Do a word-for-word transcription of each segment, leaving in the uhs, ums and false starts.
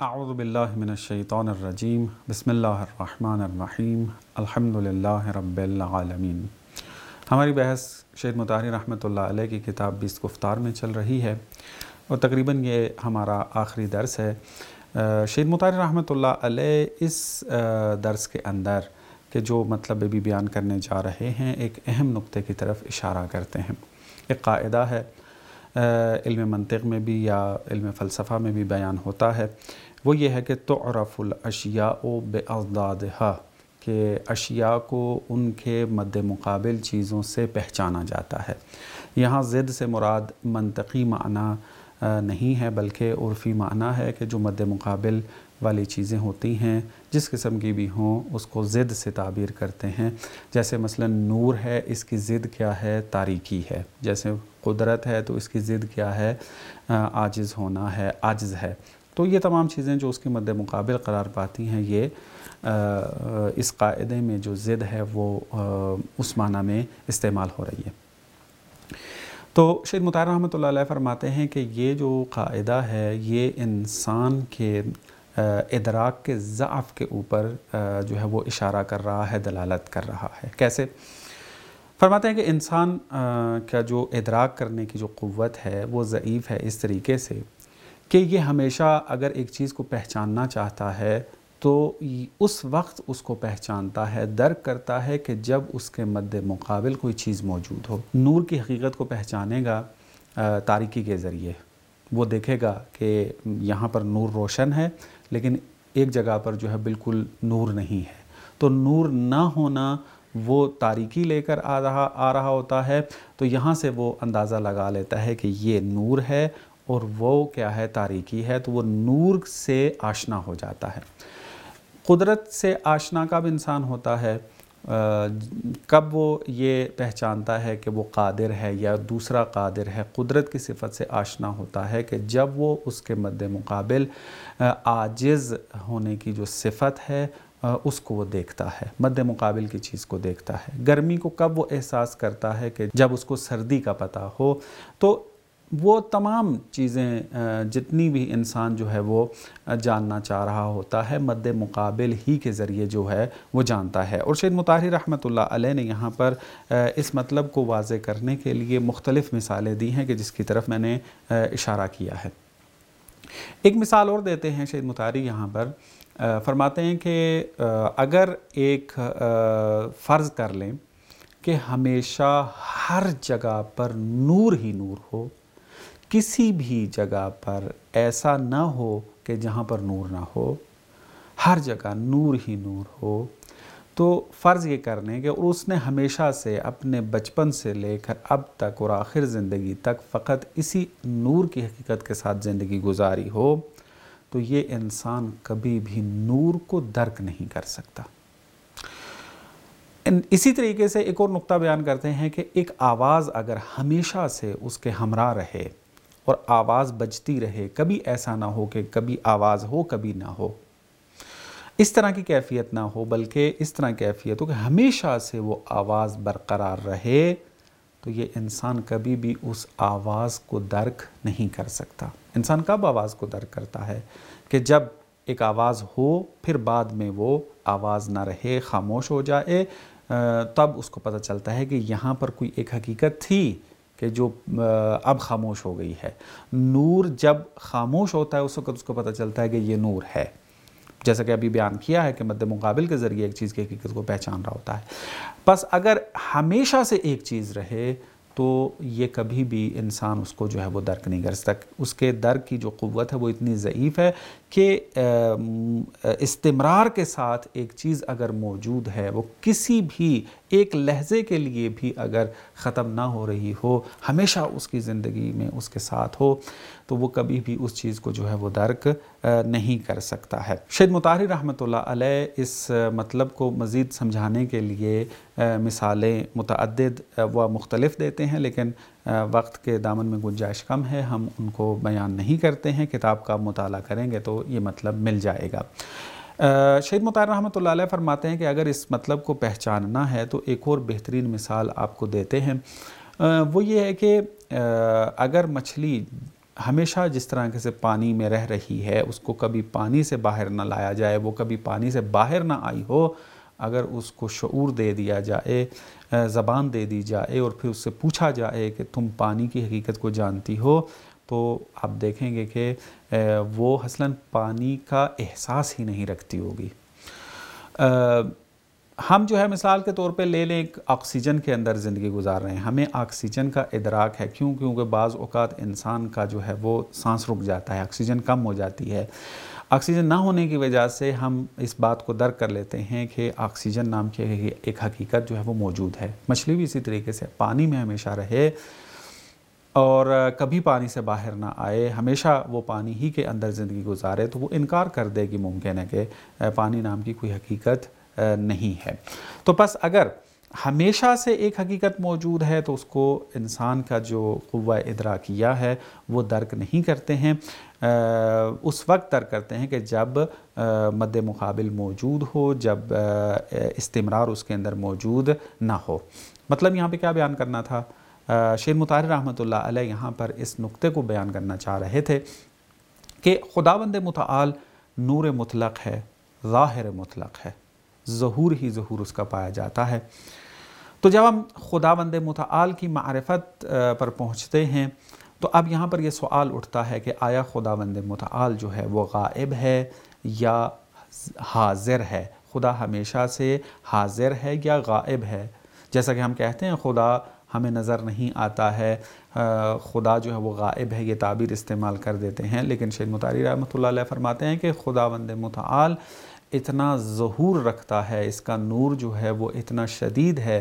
اعوذ باللہ من الشیطان الرجیم بسم اللہ الرحمن الرحیم الحمدللہ رب العالمین۔ ہماری بحث شہید مطہری رحمۃ اللہ علیہ کی کتاب بیست گفتار میں چل رہی ہے اور تقریباً یہ ہمارا آخری درس ہے۔ شہید مطہری رحمۃ اللہ علیہ اس درس کے اندر کہ جو مطلب بھی بیان کرنے جا رہے ہیں ایک اہم نقطے کی طرف اشارہ کرتے ہیں۔ ایک قاعدہ ہے، علم منطق میں بھی یا علم فلسفہ میں بھی بیان ہوتا ہے، وہ یہ ہے کہ تعرف الاشیاء باضدادها، کہ اشیاء کو ان کے مد مقابل چیزوں سے پہچانا جاتا ہے۔ یہاں ضد سے مراد منطقی معنی نہیں ہے بلکہ عرفی معنی ہے کہ جو مد مقابل والی چیزیں ہوتی ہیں جس قسم کی بھی ہوں اس کو ضد سے تعبیر کرتے ہیں۔ جیسے مثلا نور ہے، اس کی ضد کیا ہے؟ تاریکی ہے۔ جیسے قدرت ہے تو اس کی ضد کیا ہے؟ عاجز ہونا ہے، عجز ہے۔ تو یہ تمام چیزیں جو اس کے مد مقابل قرار پاتی ہیں، یہ اس قاعدے میں جو ضد ہے وہ اس معنی میں استعمال ہو رہی ہے۔ تو شہید مطہری رحمۃ اللہ علیہ فرماتے ہیں کہ یہ جو قاعدہ ہے یہ انسان کے ادراک کے ضعف کے اوپر جو ہے وہ اشارہ کر رہا ہے، دلالت کر رہا ہے۔ کیسے؟ فرماتے ہیں کہ انسان کا جو ادراک کرنے کی جو قوت ہے وہ ضعیف ہے اس طریقے سے کہ یہ ہمیشہ اگر ایک چیز کو پہچاننا چاہتا ہے تو اس وقت اس کو پہچانتا ہے، درک کرتا ہے کہ جب اس کے مد مقابل کوئی چیز موجود ہو۔ نور کی حقیقت کو پہچانے گا تاریکی کے ذریعے، وہ دیکھے گا کہ یہاں پر نور روشن ہے لیکن ایک جگہ پر جو ہے بالکل نور نہیں ہے، تو نور نہ ہونا وہ تاریکی لے کر آ رہا آ رہا ہوتا ہے، تو یہاں سے وہ اندازہ لگا لیتا ہے کہ یہ نور ہے اور وہ کیا ہے؟ تاریکی ہے، تو وہ نور سے آشنا ہو جاتا ہے۔ قدرت سے آشنا کب انسان ہوتا ہے؟ کب وہ یہ پہچانتا ہے کہ وہ قادر ہے یا دوسرا قادر ہے؟ قدرت کی صفت سے آشنا ہوتا ہے کہ جب وہ اس کے مد مقابل عاجز ہونے کی جو صفت ہے اس کو وہ دیکھتا ہے، مد مقابل کی چیز کو دیکھتا ہے۔ گرمی کو کب وہ احساس کرتا ہے؟ کہ جب اس کو سردی کا پتہ ہو۔ تو وہ تمام چیزیں جتنی بھی انسان جو ہے وہ جاننا چاہ رہا ہوتا ہے مد مقابل ہی کے ذریعے جو ہے وہ جانتا ہے۔ اور شہید مطہری رحمۃ اللہ علیہ نے یہاں پر اس مطلب کو واضح کرنے کے لیے مختلف مثالیں دی ہیں کہ جس کی طرف میں نے اشارہ کیا ہے۔ ایک مثال اور دیتے ہیں شہید مطہری یہاں پر، فرماتے ہیں کہ اگر ایک فرض کر لیں کہ ہمیشہ ہر جگہ پر نور ہی نور ہو، کسی بھی جگہ پر ایسا نہ ہو کہ جہاں پر نور نہ ہو، ہر جگہ نور ہی نور ہو، تو فرض یہ کرنے کہ اور اس نے ہمیشہ سے اپنے بچپن سے لے کر اب تک اور آخر زندگی تک فقط اسی نور کی حقیقت کے ساتھ زندگی گزاری ہو، تو یہ انسان کبھی بھی نور کو درک نہیں کر سکتا۔ اسی طریقے سے ایک اور نقطہ بیان کرتے ہیں کہ ایک آواز اگر ہمیشہ سے اس کے ہمراہ رہے اور آواز بجتی رہے، کبھی ایسا نہ ہو کہ کبھی آواز ہو کبھی نہ ہو، اس طرح کی کیفیت نہ ہو بلکہ اس طرح کیفیت ہو کہ ہمیشہ سے وہ آواز برقرار رہے، تو یہ انسان کبھی بھی اس آواز کو درک نہیں کر سکتا۔ انسان کب آواز کو درک کرتا ہے؟ کہ جب ایک آواز ہو پھر بعد میں وہ آواز نہ رہے، خاموش ہو جائے، تب اس کو پتہ چلتا ہے کہ یہاں پر کوئی ایک حقیقت تھی کہ جو اب خاموش ہو گئی ہے۔ نور جب خاموش ہوتا ہے اس وقت اس کو پتہ چلتا ہے کہ یہ نور ہے، جیسا کہ ابھی بیان کیا ہے کہ مد مقابل کے ذریعے ایک چیز کی حقیقت کو پہچان رہا ہوتا ہے۔ پس اگر ہمیشہ سے ایک چیز رہے تو یہ کبھی بھی انسان اس کو جو ہے وہ درک نہیں کر سکتا۔ اس کے درک کی جو قوت ہے وہ اتنی ضعیف ہے کہ استمرار کے ساتھ ایک چیز اگر موجود ہے، وہ کسی بھی ایک لحظے کے لیے بھی اگر ختم نہ ہو رہی ہو، ہمیشہ اس کی زندگی میں اس کے ساتھ ہو، تو وہ کبھی بھی اس چیز کو جو ہے وہ درک نہیں کر سکتا ہے۔ شہید مطہری رحمۃ اللہ علیہ اس مطلب کو مزید سمجھانے کے لیے مثالیں متعدد و مختلف دیتے ہیں، لیکن وقت کے دامن میں گنجائش کم ہے، ہم ان کو بیان نہیں کرتے ہیں۔ کتاب کا مطالعہ کریں گے تو یہ مطلب مل جائے گا۔ شہید مطہری رحمۃ اللہ علیہ فرماتے ہیں کہ اگر اس مطلب کو پہچاننا ہے تو ایک اور بہترین مثال آپ کو دیتے ہیں، وہ یہ ہے کہ اگر مچھلی ہمیشہ جس طرح سے پانی میں رہ رہی ہے، اس کو کبھی پانی سے باہر نہ لایا جائے، وہ کبھی پانی سے باہر نہ آئی ہو، اگر اس کو شعور دے دیا جائے، زبان دے دی جائے اور پھر اس سے پوچھا جائے کہ تم پانی کی حقیقت کو جانتی ہو، تو آپ دیکھیں گے کہ وہ اصلاً پانی کا احساس ہی نہیں رکھتی ہوگی۔ ہم جو ہے مثال کے طور پہ لے لیں، ایک آکسیجن کے اندر زندگی گزار رہے ہیں، ہمیں آکسیجن کا ادراک ہے، کیوں کیونکہ بعض اوقات انسان کا جو ہے وہ سانس رک جاتا ہے، آکسیجن کم ہو جاتی ہے۔ آکسیجن نہ ہونے کی وجہ سے ہم اس بات کو درک کر لیتے ہیں کہ آکسیجن نام کی ایک حقیقت جو ہے وہ موجود ہے۔ مچھلی بھی اسی طریقے سے پانی میں ہمیشہ رہے اور کبھی پانی سے باہر نہ آئے، ہمیشہ وہ پانی ہی کے اندر زندگی گزارے، تو وہ انکار کر دے گی ممکن ہے کہ پانی نام کی کوئی حقیقت نہیں ہے۔ تو پس اگر ہمیشہ سے ایک حقیقت موجود ہے تو اس کو انسان کا جو قوہ ادراکیہ ہے وہ درک نہیں کرتے ہیں، اس وقت درک کرتے ہیں کہ جب مد مقابل موجود ہو، جب استمرار اس کے اندر موجود نہ ہو۔ مطلب یہاں پہ کیا بیان کرنا تھا؟ شیخ مطہر رحمۃ اللہ علیہ یہاں پر اس نقطے کو بیان کرنا چاہ رہے تھے کہ خداوند متعال نور مطلق ہے، ظاہر مطلق ہے، ظہور ہی ظہور اس کا پایا جاتا ہے۔ تو جب ہم خداوند متعال کی معرفت پر پہنچتے ہیں تو اب یہاں پر یہ سوال اٹھتا ہے کہ آیا خداوند متعال جو ہے وہ غائب ہے یا حاضر ہے؟ خدا ہمیشہ سے حاضر ہے یا غائب ہے؟ جیسا کہ ہم کہتے ہیں خدا ہمیں نظر نہیں آتا ہے، خدا جو ہے وہ غائب ہے، یہ تعبیر استعمال کر دیتے ہیں، لیکن شیخ مطہری رحمۃ اللہ علیہ فرماتے ہیں کہ خداوند متعال اتنا ظہور رکھتا ہے، اس کا نور جو ہے وہ اتنا شدید ہے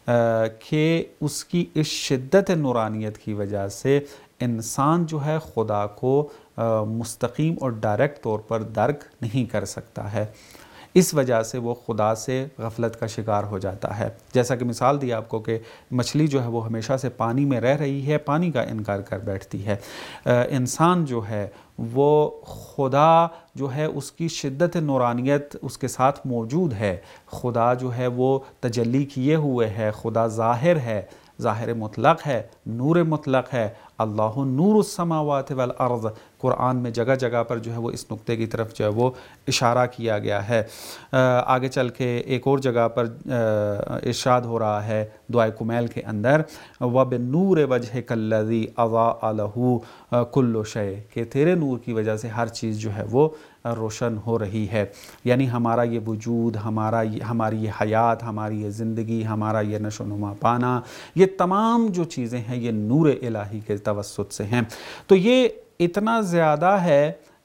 کہ اس کی اس شدت نورانیت کی وجہ سے انسان جو ہے خدا کو مستقیم اور ڈائریکٹ طور پر درک نہیں کر سکتا ہے، اس وجہ سے وہ خدا سے غفلت کا شکار ہو جاتا ہے۔ جیسا کہ مثال دی آپ کو کہ مچھلی جو ہے وہ ہمیشہ سے پانی میں رہ رہی ہے، پانی کا انکار کر بیٹھتی ہے، انسان جو ہے وہ خدا جو ہے اس کی شدت نورانیت اس کے ساتھ موجود ہے، خدا جو ہے وہ تجلی کیے ہوئے ہے، خدا ظاہر ہے، ظاہر مطلق ہے، نور مطلق ہے، اللہ نور السماوات والارض، قرآن میں جگہ جگہ پر جو ہے وہ اس نقطے کی طرف جو ہے وہ اشارہ کیا گیا ہے۔ آگے چل کے ایک اور جگہ پر ارشاد ہو رہا ہے دعائے کمیل کے اندر، وَبِالنُّورِ وَجْهِكَ الَّذِي أَضَاءَ لَهُ كُلُّ شَيْءٍ، کہ تیرے نور کی وجہ سے ہر چیز جو ہے وہ روشن ہو رہی ہے، یعنی ہمارا یہ وجود، ہمارا ہماری یہ حیات، ہماری یہ زندگی، ہمارا یہ نشو و نما پانا، یہ تمام جو چیزیں ہیں یہ نور الہی کے توسط سے ہیں۔ تو یہ اتنا زیادہ ہے،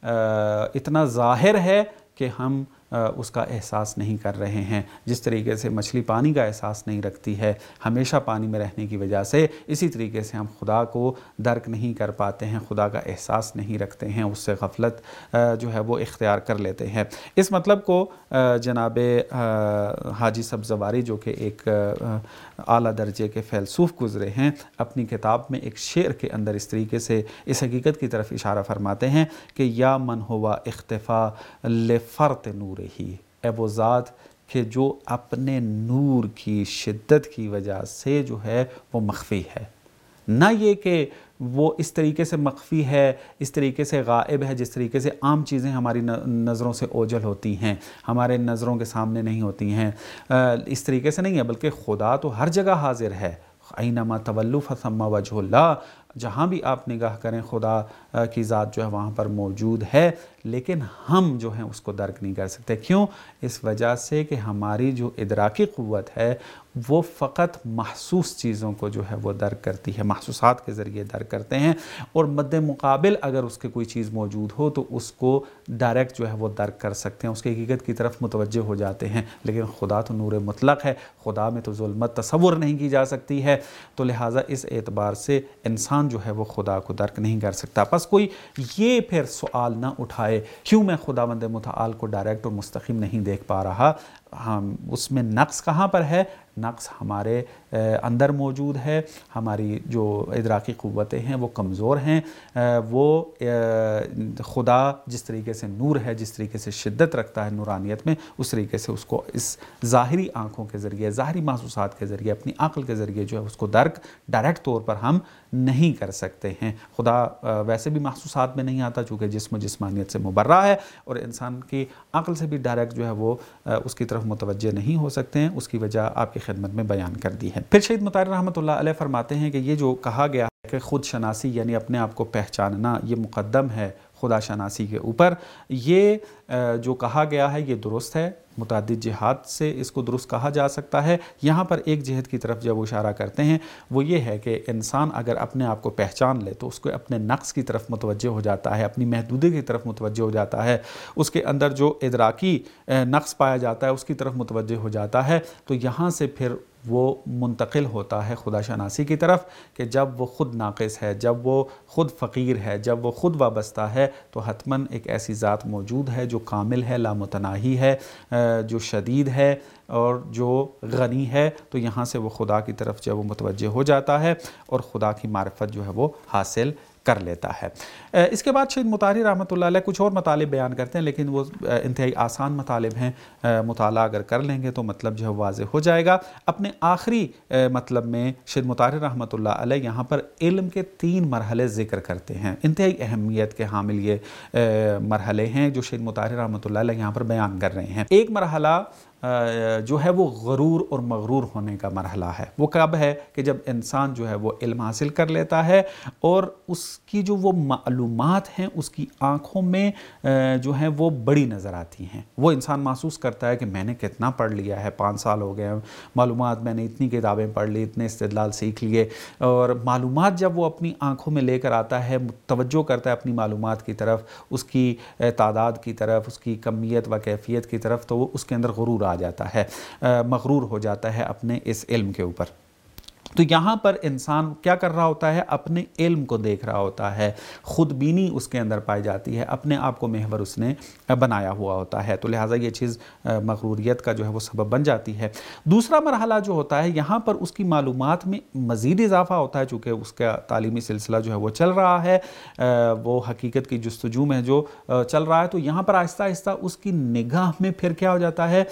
اتنا ظاہر ہے کہ ہم اس کا احساس نہیں کر رہے ہیں۔ جس طریقے سے مچھلی پانی کا احساس نہیں رکھتی ہے ہمیشہ پانی میں رہنے کی وجہ سے، اسی طریقے سے ہم خدا کو درک نہیں کر پاتے ہیں، خدا کا احساس نہیں رکھتے ہیں، اس سے غفلت جو ہے وہ اختیار کر لیتے ہیں۔ اس مطلب کو جناب حاجی سبزواری جو کہ ایک اعلیٰ درجے کے فیلسوف گزرے ہیں، اپنی کتاب میں ایک شعر کے اندر اس طریقے سے اس حقیقت کی طرف اشارہ فرماتے ہیں کہ یا من ہوا اختفا لفرط نور ہی، اے وہ ذات کہ جو اپنے نور کی شدت کی وجہ سے جو ہے وہ مخفی ہے، نہ یہ کہ وہ اس طریقے سے مخفی ہے، اس طریقے سے غائب ہے جس طریقے سے عام چیزیں ہماری نظروں سے اوجھل ہوتی ہیں، ہمارے نظروں کے سامنے نہیں ہوتی ہیں، اس طریقے سے نہیں ہے، بلکہ خدا تو ہر جگہ حاضر ہے۔ اینما تولوا فثم وجہ اللہ، جہاں بھی آپ نگاہ کریں خدا کی ذات جو ہے وہاں پر موجود ہے، لیکن ہم جو ہیں اس کو درک نہیں کر سکتے۔ کیوں؟ اس وجہ سے کہ ہماری جو ادراکی قوت ہے وہ فقط محسوس چیزوں کو جو ہے وہ درک کرتی ہے، محسوسات کے ذریعے درک کرتے ہیں، اور مد مقابل اگر اس کے کوئی چیز موجود ہو تو اس کو ڈائریکٹ جو ہے وہ درک کر سکتے ہیں، اس کی حقیقت کی طرف متوجہ ہو جاتے ہیں۔ لیکن خدا تو نور مطلق ہے، خدا میں تو ظلمت تصور نہیں کی جا سکتی ہے، تو لہٰذا اس اعتبار سے انسان جو ہے وہ خدا کو درک نہیں کر سکتا۔ پس کوئی یہ پھر سوال نہ اٹھائے کیوں میں خداوند متعال کو ڈائریکٹ اور مستقیم نہیں دیکھ پا رہا، ہم اس میں نقص کہاں پر ہے؟ نقص ہمارے اندر موجود ہے، ہماری جو ادراکی قوتیں ہیں وہ کمزور ہیں، وہ خدا جس طریقے سے نور ہے، جس طریقے سے شدت رکھتا ہے نورانیت میں، اس طریقے سے اس کو اس ظاہری آنکھوں کے ذریعے، ظاہری محسوسات کے ذریعے، اپنی عقل کے ذریعے جو ہے اس کو درک ڈائریکٹ طور پر ہم نہیں کر سکتے ہیں۔ خدا ویسے بھی محسوسات میں نہیں آتا چونکہ جسم و جسمانیت سے مبرہ ہے، اور انسان کی عقل سے بھی ڈائریکٹ جو ہے وہ اس کی طرف متوجہ نہیں ہو سکتے ہیں۔ اس کی وجہ آپ کی خدمت میں بیان کر دی ہے۔ پھر شہید مطہر رحمۃ اللہ علیہ فرماتے ہیں کہ یہ جو کہا گیا ہے کہ خود شناسی یعنی اپنے آپ کو پہچاننا یہ مقدم ہے خدا شناسی کے اوپر، یہ جو کہا گیا ہے یہ درست ہے، متعدد جہات سے اس کو درست کہا جا سکتا ہے۔ یہاں پر ایک جہت کی طرف جب وہ اشارہ کرتے ہیں وہ یہ ہے کہ انسان اگر اپنے آپ کو پہچان لے تو اس کو اپنے نقص کی طرف متوجہ ہو جاتا ہے، اپنی محدودی کی طرف متوجہ ہو جاتا ہے، اس کے اندر جو ادراکی نقص پایا جاتا ہے اس کی طرف متوجہ ہو جاتا ہے، تو یہاں سے پھر وہ منتقل ہوتا ہے خدا شناسی کی طرف کہ جب وہ خود ناقص ہے، جب وہ خود فقیر ہے، جب وہ خود وابستہ ہے، تو حتماً ایک ایسی ذات موجود ہے جو کامل ہے، لامتناہی ہے، جو شدید ہے اور جو غنی ہے، تو یہاں سے وہ خدا کی طرف جب وہ متوجہ ہو جاتا ہے اور خدا کی معرفت جو ہے وہ حاصل کر لیتا ہے۔ اس کے بعد شہید مطہری رحمۃ اللہ علیہ کچھ اور مطالب بیان کرتے ہیں، لیکن وہ انتہائی آسان مطالب ہیں، مطالعہ اگر کر لیں گے تو مطلب جو ہے واضح ہو جائے گا۔ اپنے آخری مطلب میں شہید مطہری رحمۃ اللہ علیہ یہاں پر علم کے تین مرحلے ذکر کرتے ہیں، انتہائی اہمیت کے حامل یہ مرحلے ہیں جو شہید مطہری رحمۃ اللہ علیہ یہاں پر بیان کر رہے ہیں۔ ایک مرحلہ جو ہے وہ غرور اور مغرور ہونے کا مرحلہ ہے۔ وہ کب ہے؟ کہ جب انسان جو ہے وہ علم حاصل کر لیتا ہے اور اس کی جو وہ معلومات ہیں اس کی آنکھوں میں جو ہیں وہ بڑی نظر آتی ہیں۔ وہ انسان محسوس کرتا ہے کہ میں نے کتنا پڑھ لیا ہے، پانچ سال ہو گئے ہیں، معلومات میں نے اتنی کتابیں پڑھ لی، اتنے استدلال سیکھ لیے، اور معلومات جب وہ اپنی آنکھوں میں لے کر آتا ہے، توجہ کرتا ہے اپنی معلومات کی طرف، اس کی تعداد کی طرف، اس کی کمیت و کیفیت کی طرف، تو وہ اس کے اندر غرور آ جاتا ہے، مغرور ہو جاتا ہے اپنے اس علم کے اوپر۔ تو یہاں پر انسان کیا کر رہا ہوتا ہے؟ اپنے علم کو دیکھ رہا ہوتا ہے، خود بینی اس کے اندر پائی جاتی ہے، اپنے آپ کو محور اس نے بنایا ہوا ہوتا ہے، تو لہٰذا یہ چیز مغروریت کا جو ہے وہ سبب بن جاتی ہے۔ دوسرا مرحلہ جو ہوتا ہے یہاں پر اس کی معلومات میں مزید اضافہ ہوتا ہے، چونکہ اس کا تعلیمی سلسلہ جو ہے وہ چل رہا ہے، وہ حقیقت کی جستجو میں جو چل رہا ہے، تو یہاں پر آہستہ آہستہ اس کی نگاہ میں پھر کیا ہو جاتا ہے؟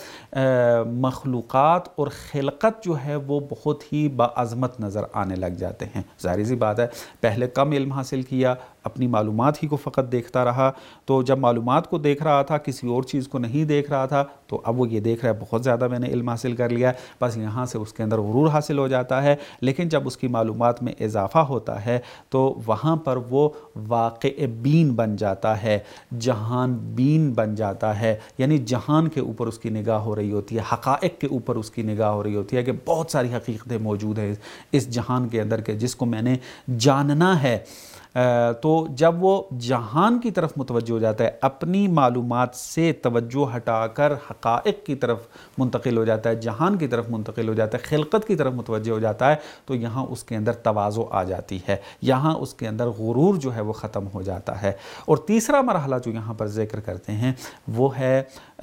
مخلوقات اور خلقت جو ہے وہ بہت ہی باعظمت نظر آنے لگ جاتے ہیں۔ ظاہر سی بات ہے، پہلے کم علم حاصل کیا، اپنی معلومات ہی کو فقط دیکھتا رہا، تو جب معلومات کو دیکھ رہا تھا، کسی اور چیز کو نہیں دیکھ رہا تھا، تو اب وہ یہ دیکھ رہا ہے بہت زیادہ میں نے علم حاصل کر لیا ہے، بس یہاں سے اس کے اندر غرور حاصل ہو جاتا ہے۔ لیکن جب اس کی معلومات میں اضافہ ہوتا ہے تو وہاں پر وہ واقع بین بن جاتا ہے، جہان بین بن جاتا ہے، یعنی جہان کے اوپر اس کی نگاہ ہو رہی ہوتی ہے، حقائق کے اوپر اس کی نگاہ ہو رہی ہوتی ہے کہ بہت ساری حقیقتیں موجود ہیں اس جہان کے اندر کے جس کو میں نے جاننا ہے۔ تو جب وہ جہان کی طرف متوجہ ہو جاتا ہے، اپنی معلومات سے توجہ ہٹا کر حقائق کی طرف منتقل ہو جاتا ہے، جہان کی طرف منتقل ہو جاتا ہے، خلقت کی طرف متوجہ ہو جاتا ہے، تو یہاں اس کے اندر تواضع آ جاتی ہے، یہاں اس کے اندر غرور جو ہے وہ ختم ہو جاتا ہے۔ اور تیسرا مرحلہ جو یہاں پر ذکر کرتے ہیں وہ ہے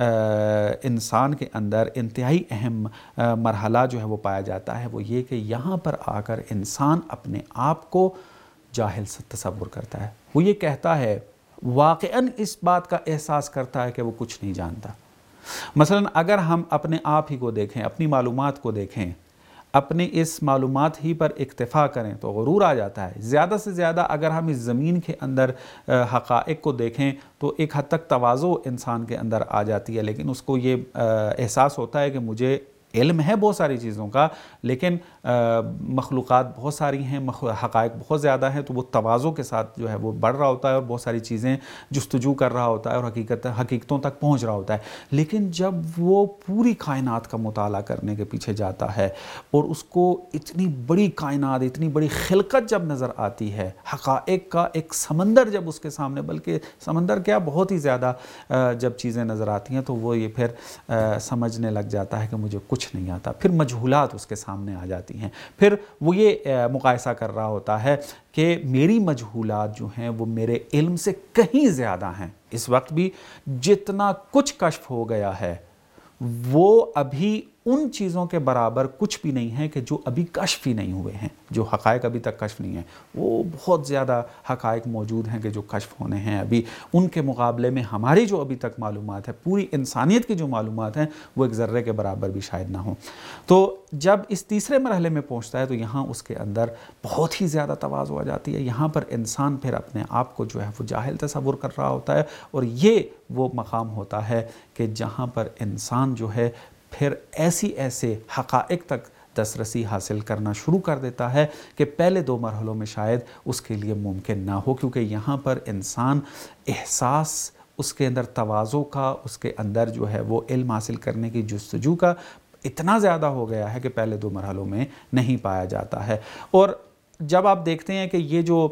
انسان کے اندر انتہائی اہم مرحلہ جو ہے وہ پایا جاتا ہے، وہ یہ کہ یہاں پر آ کر انسان اپنے آپ کو جاہل سے تصور کرتا ہے۔ وہ یہ کہتا ہے، واقعاً اس بات کا احساس کرتا ہے کہ وہ کچھ نہیں جانتا۔ مثلا اگر ہم اپنے آپ ہی کو دیکھیں، اپنی معلومات کو دیکھیں، اپنے اس معلومات ہی پر اکتفا کریں تو غرور آ جاتا ہے۔ زیادہ سے زیادہ اگر ہم اس زمین کے اندر حقائق کو دیکھیں تو ایک حد تک تواضع انسان کے اندر آ جاتی ہے، لیکن اس کو یہ احساس ہوتا ہے کہ مجھے علم ہے بہت ساری چیزوں کا، لیکن مخلوقات بہت ساری ہیں، حقائق بہت زیادہ ہیں، تو وہ تواضع کے ساتھ جو ہے وہ بڑھ رہا ہوتا ہے اور بہت ساری چیزیں جستجو کر رہا ہوتا ہے اور حقیقت حقیقتوں تک پہنچ رہا ہوتا ہے۔ لیکن جب وہ پوری کائنات کا مطالعہ کرنے کے پیچھے جاتا ہے اور اس کو اتنی بڑی کائنات، اتنی بڑی خلقت جب نظر آتی ہے، حقائق کا ایک سمندر جب اس کے سامنے، بلکہ سمندر کیا بہت ہی زیادہ جب چیزیں نظر آتی ہیں، تو وہ یہ پھر سمجھنے لگ جاتا ہے کہ مجھے کچھ نہیں آتا۔ پھر مجہولات اس کے سامنے آ جاتی ہیں، پھر وہ یہ مقایسہ کر رہا ہوتا ہے کہ میری مجہولات جو ہیں وہ میرے علم سے کہیں زیادہ ہیں۔ اس وقت بھی جتنا کچھ کشف ہو گیا ہے وہ ابھی ان چیزوں کے برابر کچھ بھی نہیں ہے کہ جو ابھی کشف ہی نہیں ہوئے ہیں، جو حقائق ابھی تک کشف نہیں ہیں۔ وہ بہت زیادہ حقائق موجود ہیں کہ جو کشف ہونے ہیں ابھی، ان کے مقابلے میں ہماری جو ابھی تک معلومات ہے، پوری انسانیت کی جو معلومات ہیں، وہ ایک ذرے کے برابر بھی شاید نہ ہوں۔ تو جب اس تیسرے مرحلے میں پہنچتا ہے تو یہاں اس کے اندر بہت ہی زیادہ تواضع آ جاتی ہے۔ یہاں پر انسان پھر اپنے آپ کو جو ہے وہ جاہل تصور کر رہا ہوتا ہے، اور یہ وہ مقام ہوتا ہے کہ جہاں پر انسان جو ہے پھر ایسی ایسے حقائق تک دسترسی حاصل کرنا شروع کر دیتا ہے کہ پہلے دو مرحلوں میں شاید اس کے لیے ممکن نہ ہو، کیونکہ یہاں پر انسان احساس، اس کے اندر تواضع کا، اس کے اندر جو ہے وہ علم حاصل کرنے کی جستجو کا اتنا زیادہ ہو گیا ہے کہ پہلے دو مرحلوں میں نہیں پایا جاتا ہے۔ اور جب آپ دیکھتے ہیں کہ یہ جو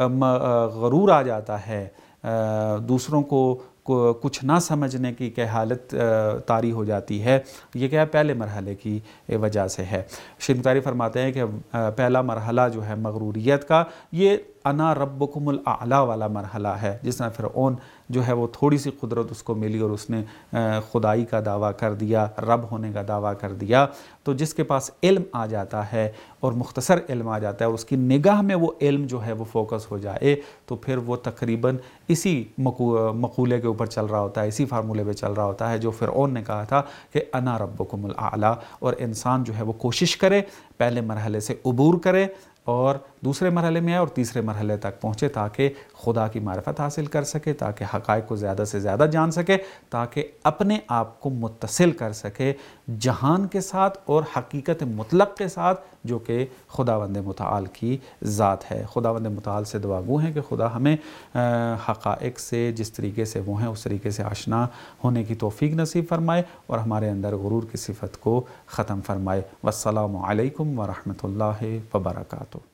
غرور آ جاتا ہے، دوسروں کو کچھ نہ سمجھنے کی کہ حالت طاری ہو جاتی ہے، یہ کیا ہے؟ پہلے مرحلے کی وجہ سے ہے۔ شیخ مطہری فرماتے ہیں کہ پہلا مرحلہ جو ہے مغروریت کا، یہ انا ربکم الاعلی والا مرحلہ ہے۔ جس طرح فرعون جو ہے وہ تھوڑی سی قدرت اس کو ملی اور اس نے خدائی کا دعویٰ کر دیا، رب ہونے کا دعویٰ کر دیا، تو جس کے پاس علم آ جاتا ہے اور مختصر علم آ جاتا ہے اور اس کی نگاہ میں وہ علم جو ہے وہ فوکس ہو جائے، تو پھر وہ تقریباً اسی مقولے کے اوپر چل رہا ہوتا ہے، اسی فارمولے پہ چل رہا ہوتا ہے جو فرعون نے کہا تھا کہ انا ربکم الاعلی۔ اور انسان جو ہے وہ کوشش کرے، پہلے مرحلے سے عبور کرے اور دوسرے مرحلے میں آئے اور تیسرے مرحلے تک پہنچے، تاکہ خدا کی معرفت حاصل کر سکے، تاکہ حقائق کو زیادہ سے زیادہ جان سکے، تاکہ اپنے آپ کو متصل کر سکے جہان کے ساتھ اور حقیقت مطلق کے ساتھ، جو کہ خداوند متعال کی ذات ہے۔ خداوند متعال سے دعا گو ہیں کہ خدا ہمیں حقائق سے جس طریقے سے وہ ہیں اس طریقے سے آشنا ہونے کی توفیق نصیب فرمائے اور ہمارے اندر غرور کی صفت کو ختم فرمائے۔ والسلام علیکم ورحمۃ اللہ وبرکاتہ۔